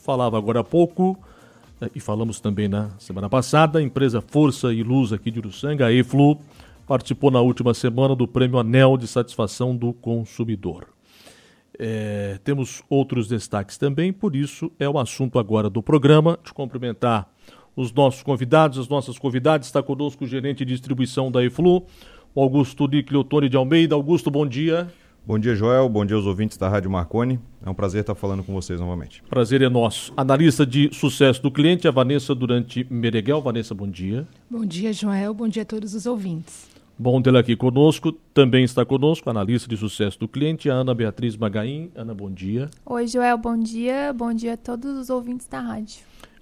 falava agora há pouco, e falamos também na semana passada, a empresa Força e Luz aqui de Uruçanga, a EFLU, participou na última semana do Prêmio Anel de Satisfação do Consumidor. Temos outros destaques também, por isso é o assunto agora do programa. De cumprimentar os nossos convidados, as nossas convidadas. Está conosco o gerente de distribuição da EFLU, o Augusto Nicleotone de Almeida. Augusto, bom dia. Bom dia, Joel. Bom dia aos ouvintes da Rádio Marconi. É um prazer estar falando com vocês novamente. Prazer é nosso. Analista de sucesso do cliente, a Vanessa Durante Mereguel. Vanessa, bom dia. Bom dia, Joel. Bom dia a todos os ouvintes. Bom tê-la aqui conosco. Também está conosco a analista de sucesso do cliente, a Ana Beatriz Magaim. Ana, bom dia. Oi, Joel. Bom dia. Bom dia a todos os ouvintes da rádio.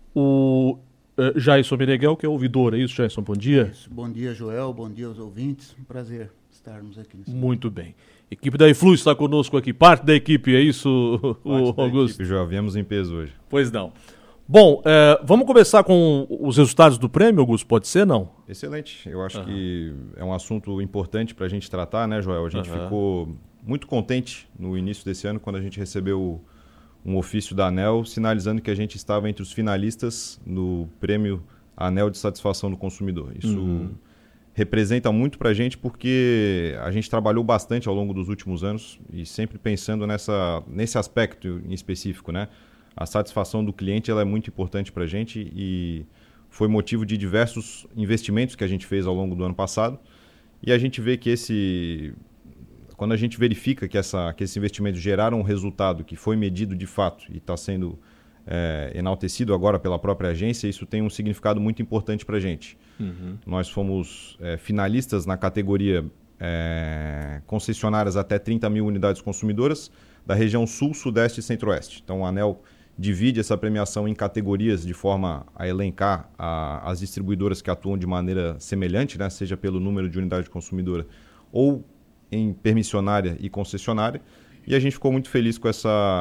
O Jason Meneghel, que é ouvidor, é isso, Jason? Bom dia. Isso. Bom dia, Joel. Bom dia aos ouvintes. Um prazer estarmos aqui. Muito bem. Equipe da EFLU está conosco aqui. Parte da equipe, é isso, Augusto? Equipe, Joel. Viemos em peso hoje. Pois não. Bom, vamos começar com os resultados do prêmio, Augusto? Pode ser, não? Excelente. Eu acho que é um assunto importante para a gente tratar, né, Joel? A gente ficou muito contente no início desse ano quando a gente recebeu um ofício da ANEEL sinalizando que a gente estava entre os finalistas no prêmio ANEEL de Satisfação do Consumidor. Isso representa muito para a gente porque a gente trabalhou bastante ao longo dos últimos anos e sempre pensando nesse aspecto em específico, né? A satisfação do cliente ela é muito importante para a gente e foi motivo de diversos investimentos que a gente fez ao longo do ano passado. E a gente vê que quando a gente verifica que esses investimentos geraram um resultado que foi medido de fato e está sendo enaltecido agora pela própria agência, isso tem um significado muito importante para a gente. Nós fomos finalistas na categoria concessionárias até 30 mil unidades consumidoras da região Sul, Sudeste e Centro-Oeste. Então, a ANEEL divide essa premiação em categorias de forma a elencar as distribuidoras que atuam de maneira semelhante, né? Seja pelo número de unidade consumidora ou em permissionária e concessionária. E a gente ficou muito feliz com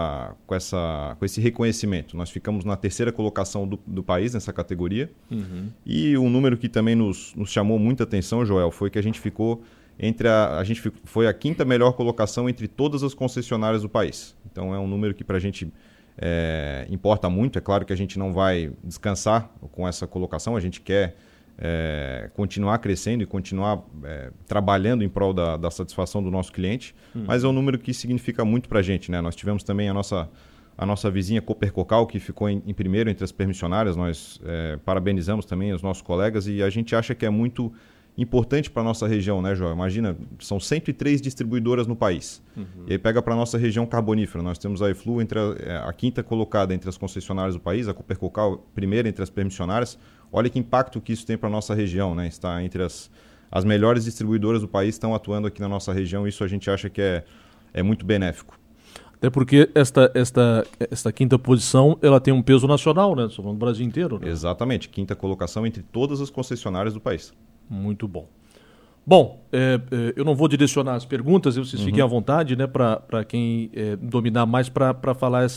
esse reconhecimento. Nós ficamos na terceira colocação do país nessa categoria. E um número que também nos chamou muita atenção, Joel, foi que a gente ficou foi a quinta melhor colocação entre todas as concessionárias do país. Então é um número que para a gente importa muito. É claro que a gente não vai descansar com essa colocação, a gente quer continuar crescendo e continuar trabalhando em prol da satisfação do nosso cliente, mas é um número que significa muito para a gente, né? Nós tivemos também a nossa vizinha Copercocal, que ficou em primeiro entre as permissionárias. Nós parabenizamos também os nossos colegas e a gente acha que é muito importante para a nossa região, né, João? Imagina, são 103 distribuidoras no país. E aí pega para a nossa região carbonífera. Nós temos a EFLU entre a quinta colocada entre as concessionárias do país, a Copercocal primeira entre as permissionárias. Olha que impacto que isso tem para a nossa região, né? Está entre as melhores distribuidoras do país estão atuando aqui na nossa região. Isso a gente acha que é muito benéfico. Até porque esta quinta posição ela tem um peso nacional, né? Só no Brasil inteiro, né? Exatamente. Quinta colocação entre todas as concessionárias do país. Muito bom. Bom, eu não vou direcionar as perguntas, vocês fiquem à vontade, né, para quem dominar mais para falar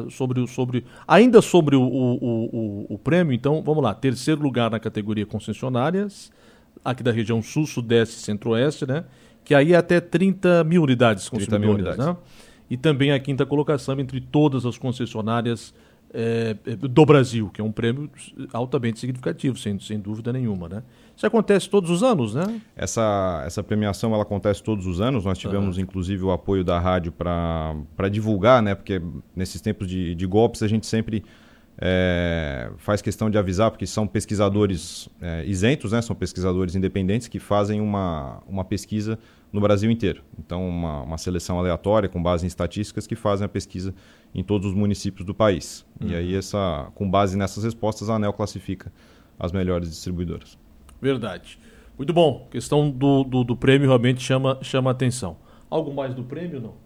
ainda sobre o prêmio. Então, vamos lá. Terceiro lugar na categoria concessionárias, aqui da região Sul, Sudeste e Centro-Oeste, né, que aí é até 30 mil unidades consumidoras. 30 mil unidades. Né? E também a quinta colocação entre todas as concessionárias do Brasil, que é um prêmio altamente significativo, sem dúvida nenhuma, né? Isso acontece todos os anos, né? Essa premiação ela acontece todos os anos. Nós tivemos, inclusive, o apoio da rádio para divulgar, né? Porque nesses tempos de golpes a gente sempre faz questão de avisar, porque são pesquisadores isentos, né? São pesquisadores independentes que fazem uma pesquisa no Brasil inteiro. Então, uma seleção aleatória com base em estatísticas que fazem a pesquisa em todos os municípios do país. E aí, com base nessas respostas, a ANEEL classifica as melhores distribuidoras. Verdade. Muito bom. A questão do prêmio realmente chama atenção. Algo mais do prêmio, não?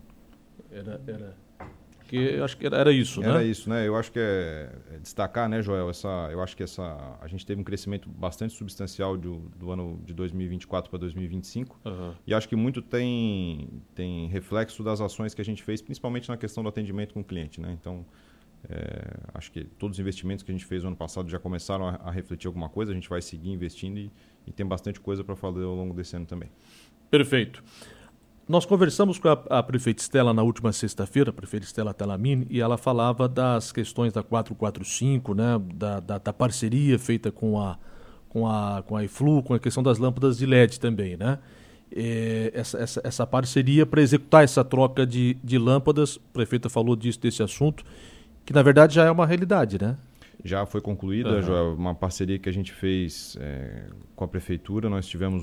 Porque acho que era isso, né? Era isso, né? Eu acho que destacar, né, Joel, eu acho que a gente teve um crescimento bastante substancial do ano de 2024 para 2025 e acho que muito tem reflexo das ações que a gente fez, principalmente na questão do atendimento com o cliente, né? Então, acho que todos os investimentos que a gente fez no ano passado já começaram a refletir alguma coisa. A gente vai seguir investindo e tem bastante coisa para fazer ao longo desse ano também. Perfeito. Nós conversamos com a prefeita Estela na última sexta-feira, a prefeita Estela Talamini, e ela falava das questões da 445, né, da parceria feita com a Eflu, com a questão das lâmpadas de LED também, né? Essa parceria para executar essa troca de lâmpadas, a prefeita falou desse assunto, que na verdade já é uma realidade, né? Já foi concluída, Joel, uma parceria que a gente fez com a prefeitura. Nós tivemos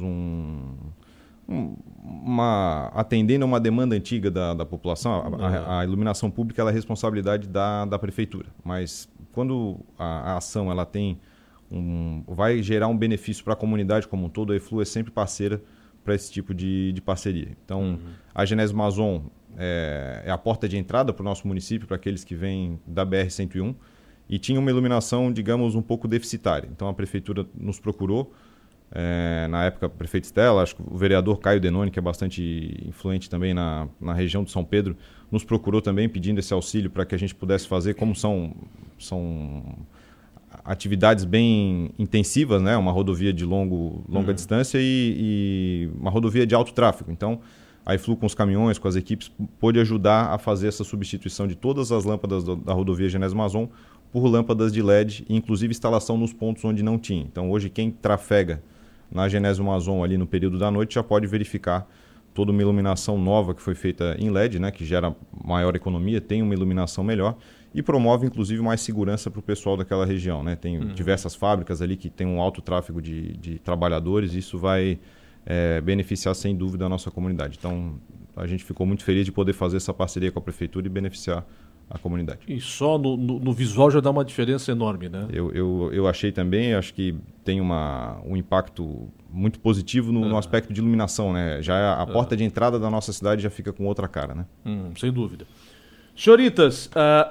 atendendo a uma demanda antiga da população. A iluminação pública ela é responsabilidade da prefeitura, mas quando a ação ela vai gerar um benefício para a comunidade como um todo, a Eflu é sempre parceira para esse tipo de parceria. Então, a Genésio Mazon é a porta de entrada para o nosso município, para aqueles que vêm da BR-101, e tinha uma iluminação, digamos, um pouco deficitária. Então, a prefeitura nos procurou, na época, a prefeita Estela, acho que o vereador Caio Denoni, que é bastante influente também na região de São Pedro, nos procurou também pedindo esse auxílio para que a gente pudesse fazer, como são atividades bem intensivas, né? Uma rodovia de longa distância e uma rodovia de alto tráfego. Então, a Eflu com os caminhões, com as equipes, pôde ajudar a fazer essa substituição de todas as lâmpadas da rodovia Genésio Mazon por lâmpadas de LED, inclusive instalação nos pontos onde não tinha. Então, hoje, quem trafega na Genésio Mazon ali no período da noite já pode verificar toda uma iluminação nova que foi feita em LED, né, que gera maior economia, tem uma iluminação melhor e promove, inclusive, mais segurança para o pessoal daquela região, né? Tem diversas fábricas ali que tem um alto tráfego de trabalhadores e isso vai beneficiar, sem dúvida, a nossa comunidade. Então, a gente ficou muito feliz de poder fazer essa parceria com a prefeitura e beneficiar a comunidade. E só no visual já dá uma diferença enorme, né? Eu achei também, acho que tem um impacto muito positivo no aspecto de iluminação, né? Já a porta de entrada da nossa cidade já fica com outra cara, né? Sem dúvida. Senhoritas,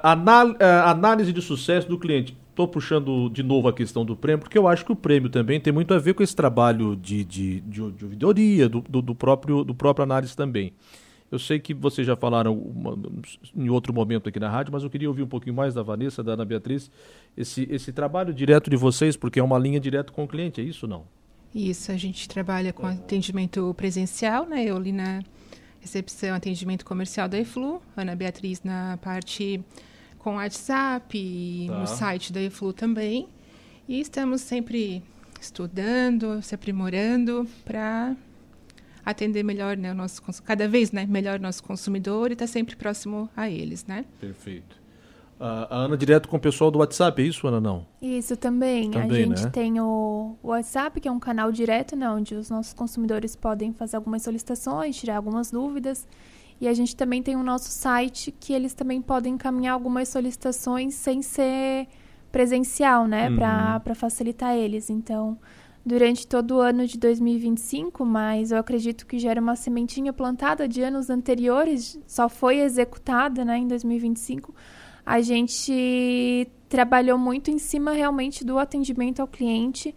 análise de sucesso do cliente. Estou puxando de novo a questão do prêmio, porque eu acho que o prêmio também tem muito a ver com esse trabalho de ouvidoria, do próprio análise também. Eu sei que vocês já falaram em outro momento aqui na rádio, mas eu queria ouvir um pouquinho mais da Vanessa, da Ana Beatriz, esse trabalho direto de vocês, porque é uma linha direto com o cliente, é isso ou não? Isso, a gente trabalha com atendimento presencial, né? Eu ali na recepção, atendimento comercial da Eflu, Ana Beatriz na parte com WhatsApp e no site da Eflu também. E estamos sempre estudando, se aprimorando para atender melhor, né, cada vez, né, melhor o nosso consumidor e estar sempre próximo a eles, né? Perfeito. A Ana direto com o pessoal do WhatsApp, é isso, Ana, não? Isso também. A gente tem o WhatsApp, que é um canal direto, né, onde os nossos consumidores podem fazer algumas solicitações, tirar algumas dúvidas. E a gente também tem o nosso site, que eles também podem encaminhar algumas solicitações sem ser presencial, né, para facilitar eles. Então, durante todo o ano de 2025, mas eu acredito que já era uma sementinha plantada de anos anteriores, só foi executada, né, em 2025, a gente trabalhou muito em cima realmente do atendimento ao cliente,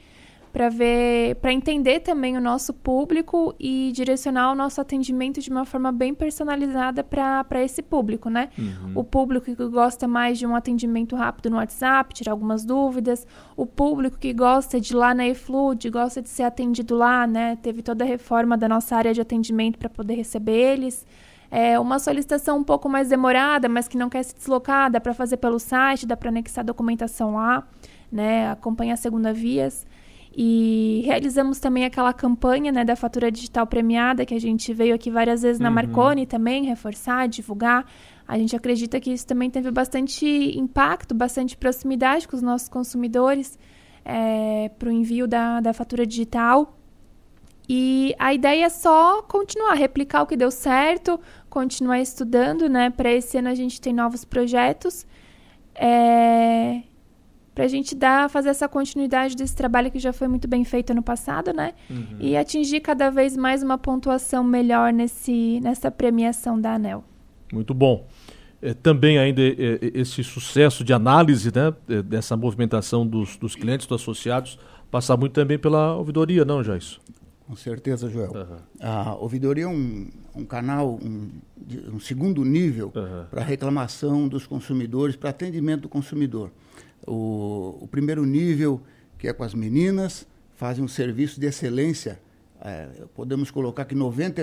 para entender também o nosso público e direcionar o nosso atendimento de uma forma bem personalizada para esse público, né? O público que gosta mais de um atendimento rápido no WhatsApp, tirar algumas dúvidas, o público que gosta de ir lá na Eflu, gosta de ser atendido lá, né? Teve toda a reforma da nossa área de atendimento para poder receber eles. Uma solicitação um pouco mais demorada, mas que não quer se deslocar, dá para fazer pelo site, dá para anexar a documentação lá, né? Acompanhar a segunda vias. E realizamos também aquela campanha, né, da fatura digital premiada, que a gente veio aqui várias vezes na Marconi também, reforçar, divulgar. A gente acredita que isso também teve bastante impacto, bastante proximidade com os nossos consumidores para o envio da fatura digital. E a ideia é só continuar, replicar o que deu certo, continuar estudando, né? Para esse ano a gente tem novos projetos. Para a gente fazer essa continuidade desse trabalho que já foi muito bem feito ano passado, né? E atingir cada vez mais uma pontuação melhor nessa premiação da ANEEL. Muito bom. Também ainda esse sucesso de análise, né, dessa movimentação dos clientes, dos associados, passar muito também pela ouvidoria, não, Joyce? Com certeza, Joel. A ouvidoria é um canal, um segundo nível para reclamação dos consumidores, para atendimento do consumidor. O primeiro nível, que é com as meninas, fazem um serviço de excelência podemos colocar que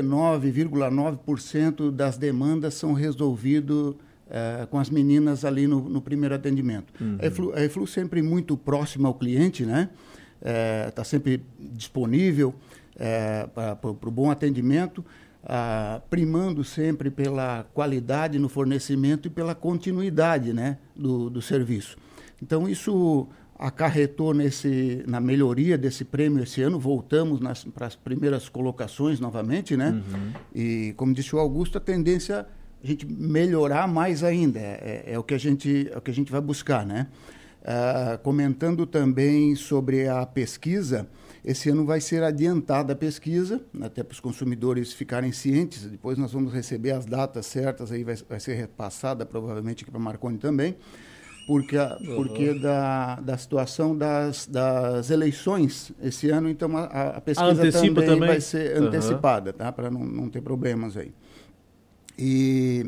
99,9% das demandas são resolvidas com as meninas ali no primeiro atendimento. A EFLU sempre muito próxima ao cliente, né? Está sempre disponível para o bom atendimento, primando sempre pela qualidade no fornecimento e pela continuidade, né, do serviço. Então, isso acarretou na melhoria desse prêmio esse ano. Voltamos para as primeiras colocações novamente, né? E, como disse o Augusto, a tendência é a gente melhorar mais ainda. É o que a gente vai buscar, né? Comentando também sobre a pesquisa, esse ano vai ser adiantada a pesquisa, até para os consumidores ficarem cientes. Depois nós vamos receber as datas certas, aí vai ser repassada provavelmente aqui para a Marconi também, porque da situação das eleições esse ano, então a pesquisa também vai ser antecipada, tá? Para não ter problemas aí. E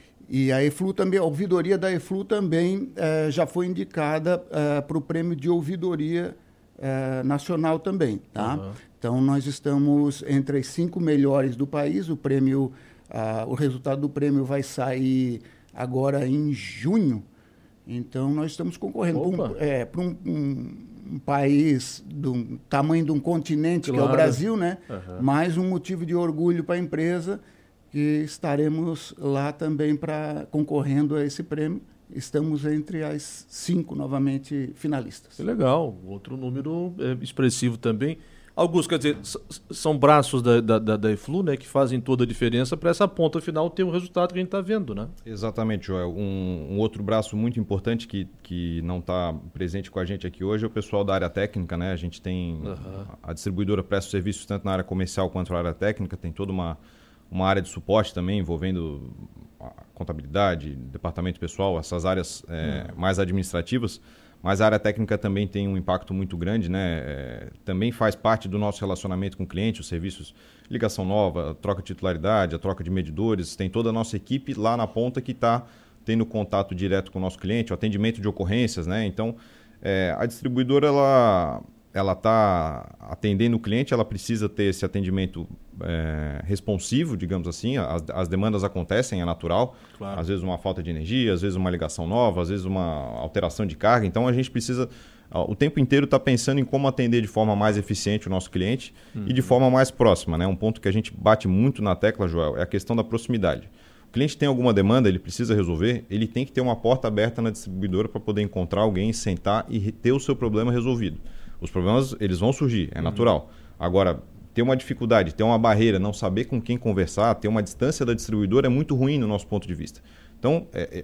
a EFLU também, a ouvidoria da EFLU também já foi indicada para o prêmio de ouvidoria nacional também, tá? Então nós estamos entre as 5 melhores do país. O resultado do prêmio vai sair agora em junho. Então nós estamos concorrendo para um país do tamanho de um continente, claro, que é o Brasil, né? Mais um motivo de orgulho para a empresa, que estaremos lá também concorrendo a esse prêmio. Estamos entre as 5 novamente finalistas. Que legal, outro número expressivo também. Augusto, quer dizer, são braços da EFLU, né, que fazem toda a diferença para essa ponta final ter o resultado que a gente está vendo, né? Exatamente, Joel. Um outro braço muito importante que não está presente com a gente aqui hoje é o pessoal da área técnica, né? A gente tem a distribuidora presta serviços tanto na área comercial quanto na área técnica, tem toda uma área de suporte também envolvendo a contabilidade, departamento pessoal, essas áreas mais administrativas, mas a área técnica também tem um impacto muito grande, né? Também faz parte do nosso relacionamento com o cliente, os serviços, ligação nova, troca de titularidade, a troca de medidores, tem toda a nossa equipe lá na ponta que está tendo contato direto com o nosso cliente, o atendimento de ocorrências, né? Então, a distribuidora, ela está atendendo o cliente, ela precisa ter esse atendimento responsivo, digamos assim. As demandas acontecem, é natural. Claro. Às vezes uma falta de energia, às vezes uma ligação nova, às vezes uma alteração de carga. Então a gente precisa, o tempo inteiro, estar pensando em como atender de forma mais eficiente o nosso cliente e de forma mais próxima, né? Um ponto que a gente bate muito na tecla, Joel, é a questão da proximidade. O cliente tem alguma demanda, ele precisa resolver, ele tem que ter uma porta aberta na distribuidora para poder encontrar alguém, sentar e ter o seu problema resolvido. Os problemas, eles vão surgir, é natural. Agora, ter uma dificuldade, ter uma barreira, não saber com quem conversar, ter uma distância da distribuidora é muito ruim no nosso ponto de vista. Então,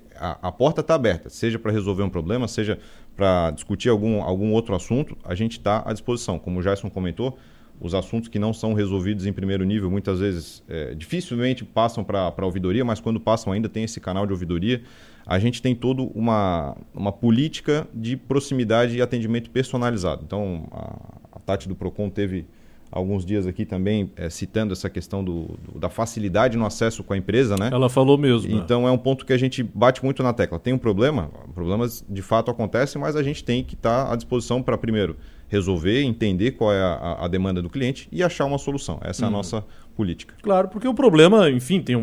a porta está aberta, seja para resolver um problema, seja para discutir algum outro assunto, a gente está à disposição. Como o Jason comentou, os assuntos que não são resolvidos em primeiro nível, muitas vezes, dificilmente passam para a ouvidoria, mas quando passam ainda tem esse canal de ouvidoria. A gente tem toda uma política de proximidade e atendimento personalizado. Então, a Tati do Procon teve alguns dias aqui também citando essa questão da facilidade no acesso com a empresa, né? Ela falou mesmo. Então, é um ponto que a gente bate muito na tecla. Tem um problema, problemas de fato acontecem, mas a gente tem que estar à disposição para, primeiro, resolver, entender qual é a demanda do cliente e achar uma solução. Essa é a nossa política. Claro, porque o problema, enfim, tem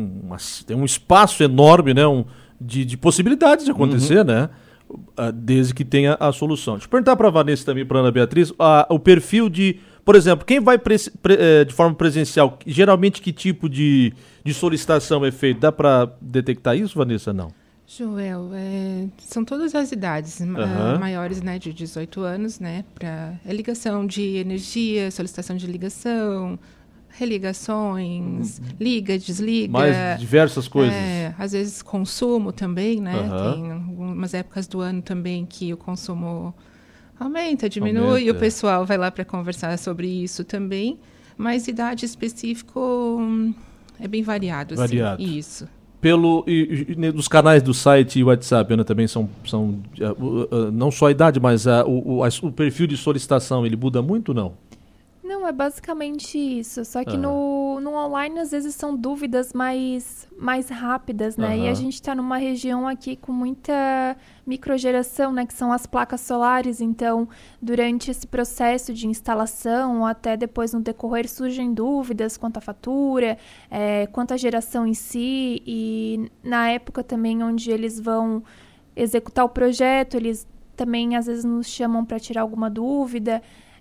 um espaço enorme, né? De possibilidades de acontecer, né? Desde que tenha a solução. Deixa eu perguntar para a Vanessa também, para a Ana Beatriz, o perfil de, por exemplo, quem vai de forma presencial, geralmente que tipo de solicitação é feito? Dá para detectar isso, Vanessa? Não. Joel, são todas as idades maiores, né, de 18 anos, né, para ligação de energia, solicitação de ligação, religações, liga, desliga. Mais diversas coisas. Às vezes consumo também, né? Tem algumas épocas do ano também que o consumo aumenta, diminui, e o pessoal vai lá para conversar sobre isso também. Mas idade específica é bem variado. Variado. Assim, isso. Dos canais do site e WhatsApp, Ana, também são não só a idade, mas o perfil de solicitação, ele muda muito ou não? Não, é basicamente isso. Só que no no online, às vezes, são dúvidas mais rápidas, né? E a gente está numa região aqui com muita microgeração, né? Que são as placas solares. Então, durante esse processo de instalação, ou até depois no decorrer, surgem dúvidas quanto à fatura, quanto à geração em si. E na época também onde eles vão executar o projeto, eles também, às vezes, nos chamam para tirar alguma dúvida.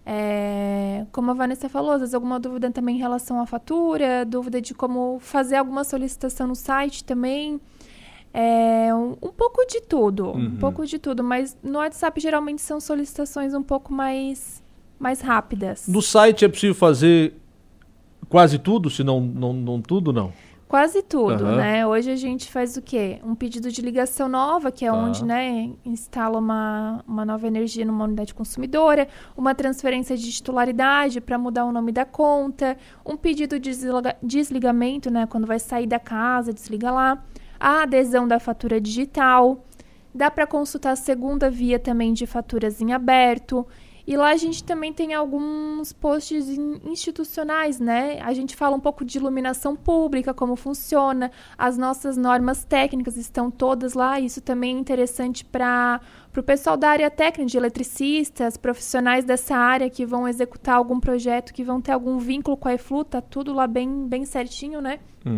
Como a Vanessa falou, às vezes alguma dúvida também em relação à fatura, dúvida de como fazer alguma solicitação no site também. Um pouco de tudo, mas no WhatsApp geralmente são solicitações um pouco mais rápidas. No site é possível fazer quase tudo, se não tudo, não? Quase tudo, né? Hoje a gente faz o quê? Um pedido de ligação nova, que é onde, né, instala uma nova energia numa unidade consumidora, uma transferência de titularidade para mudar o nome da conta, um pedido de desligamento, né, quando vai sair da casa, desliga lá, a adesão da fatura digital, dá para consultar a segunda via também de faturas em aberto. E lá a gente também tem alguns posts institucionais, né? A gente fala um pouco de iluminação pública, como funciona. As nossas normas técnicas estão todas lá. Isso também é interessante para o pessoal da área técnica, de eletricistas, profissionais dessa área que vão executar algum projeto, que vão ter algum vínculo com a EFLU. Tá tudo lá bem certinho, né?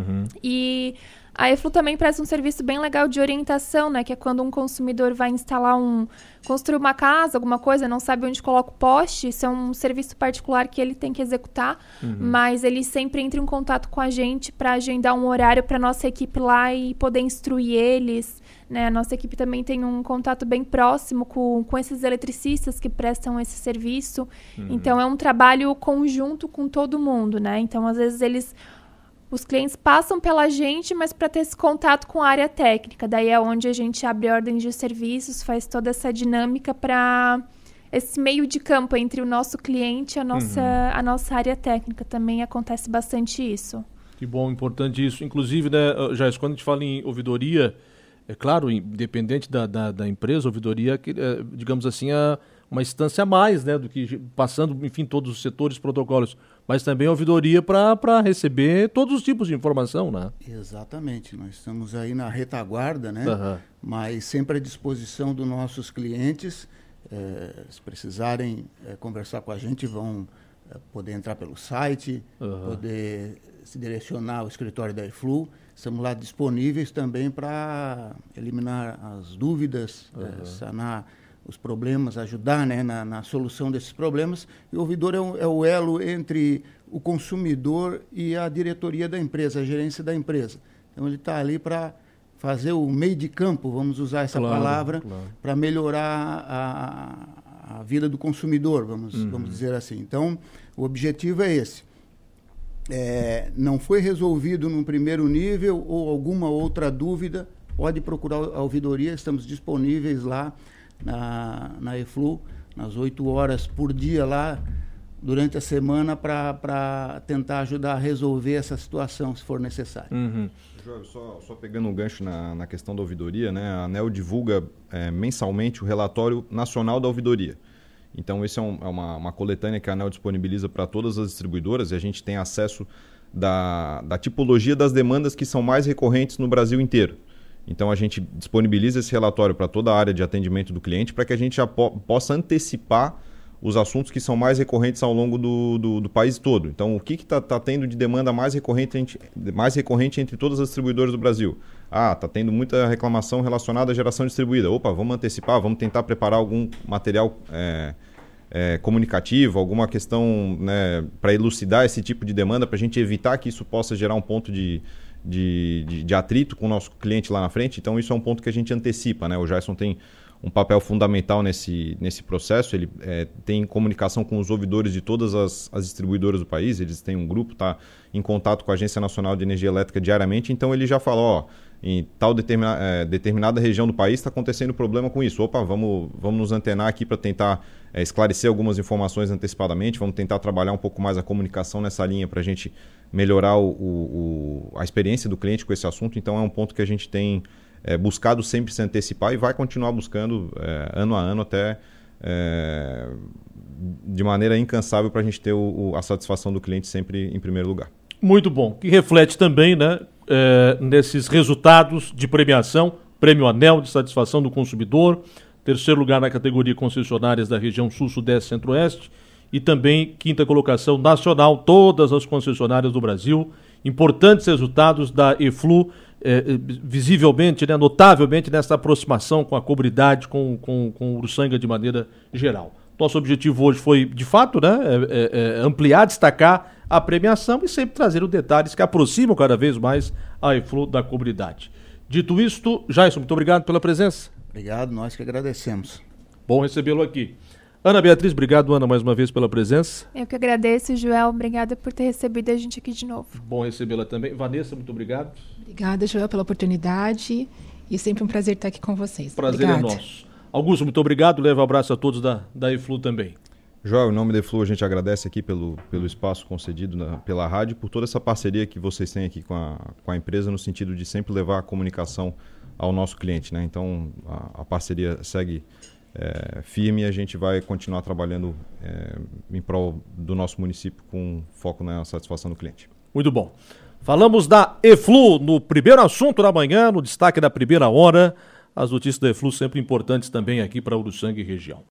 E a EFLU também presta um serviço bem legal de orientação, né? Que é quando um consumidor vai construir uma casa, alguma coisa, não sabe onde coloca o poste. Isso é um serviço particular que ele tem que executar, mas ele sempre entra em contato com a gente para agendar um horário para nossa equipe lá e poder instruir eles, né? A nossa equipe também tem um contato bem próximo com esses eletricistas que prestam esse serviço. Então, é um trabalho conjunto com todo mundo, né? Então, às vezes, os clientes passam pela gente, mas para ter esse contato com a área técnica. Daí é onde a gente abre ordens de serviços, faz toda essa dinâmica para esse meio de campo entre o nosso cliente e a nossa área técnica. Também acontece bastante isso. Que bom, importante isso. Inclusive, né, Jais, quando a gente fala em ouvidoria, é claro, independente da empresa, ouvidoria, digamos assim, é uma instância a mais, né, do que passando, enfim, todos os setores, protocolos, mas também a ouvidoria para receber todos os tipos de informação, né? Exatamente, nós estamos aí na retaguarda, né, mas sempre à disposição dos nossos clientes. Se precisarem conversar com a gente, vão poder entrar pelo site, poder se direcionar ao escritório da EFLU. Estamos lá disponíveis também para eliminar as dúvidas, sanar os problemas, ajudar, né, na solução desses problemas. E o ouvidor é o elo entre o consumidor e a diretoria da empresa, a gerência da empresa. Então, ele está ali para fazer o meio de campo, vamos usar essa palavra, para melhorar a vida do consumidor, vamos dizer assim. Então, o objetivo é esse. Não foi resolvido num primeiro nível ou alguma outra dúvida, pode procurar a ouvidoria, estamos disponíveis lá na EFLU, nas 8 horas por dia lá, durante a semana, para tentar ajudar a resolver essa situação, se for necessário. Jorge, só pegando um gancho na questão da ouvidoria, né? A ANEEL divulga mensalmente o relatório nacional da ouvidoria. Então, isso é uma coletânea que a ANEEL disponibiliza para todas as distribuidoras e a gente tem acesso da tipologia das demandas que são mais recorrentes no Brasil inteiro. Então, a gente disponibiliza esse relatório para toda a área de atendimento do cliente para que a gente já possa antecipar os assuntos que são mais recorrentes ao longo do país todo. Então, o que está tendo de demanda mais recorrente entre todas as distribuidoras do Brasil? Está tendo muita reclamação relacionada à geração distribuída. Opa, vamos antecipar, vamos tentar preparar algum material comunicativo, alguma questão, né, para elucidar esse tipo de demanda, para a gente evitar que isso possa gerar um ponto de atrito com o nosso cliente lá na frente. Então, isso é um ponto que a gente antecipa, né? O Jason tem um papel fundamental nesse processo. Ele tem comunicação com os ouvidores de todas as distribuidoras do país. Eles têm um grupo, está em contato com a Agência Nacional de Energia Elétrica diariamente. Então, ele já falou, em tal determinada região do país está acontecendo problema com isso. Opa, vamos nos antenar aqui para tentar esclarecer algumas informações antecipadamente. Vamos tentar trabalhar um pouco mais a comunicação nessa linha para a gente melhorar a experiência do cliente com esse assunto. Então, é um ponto que a gente tem buscado sempre se antecipar e vai continuar buscando ano a ano até de maneira incansável para a gente ter a satisfação do cliente sempre em primeiro lugar. Muito bom. Que reflete também, né, nesses resultados de premiação, Prêmio Anel de Satisfação do Consumidor, terceiro lugar na categoria concessionárias da região Sul, Sudeste e Centro-Oeste, e também quinta colocação nacional, todas as concessionárias do Brasil. Importantes resultados da EFLU, visivelmente, né, notavelmente nessa aproximação com a comunidade, com o Uruçanga de maneira geral. Nosso objetivo hoje foi, de fato, né, ampliar, destacar a premiação e sempre trazer os detalhes que aproximam cada vez mais a EFLU da comunidade. Dito isto, Jason, muito obrigado pela presença. Obrigado, nós que agradecemos. Bom recebê-lo aqui. Ana Beatriz, obrigado, Ana, mais uma vez pela presença. Eu que agradeço, Joel, obrigada por ter recebido a gente aqui de novo. Bom recebê-la também. Vanessa, muito obrigado. Obrigada, Joel, pela oportunidade e sempre um prazer estar aqui com vocês. Prazer é nosso. Augusto, muito obrigado, leva um abraço a todos da EFLU também. Joel, em nome da EFLU, a gente agradece aqui pelo espaço concedido pela rádio, por toda essa parceria que vocês têm aqui com a empresa, no sentido de sempre levar a comunicação ao nosso cliente, né? Então, a parceria segue firme e a gente vai continuar trabalhando em prol do nosso município com foco na satisfação do cliente. Muito bom. Falamos da EFLU no primeiro assunto da manhã, no destaque da primeira hora. As notícias da EFLU sempre importantes também aqui para Uruçanga e região.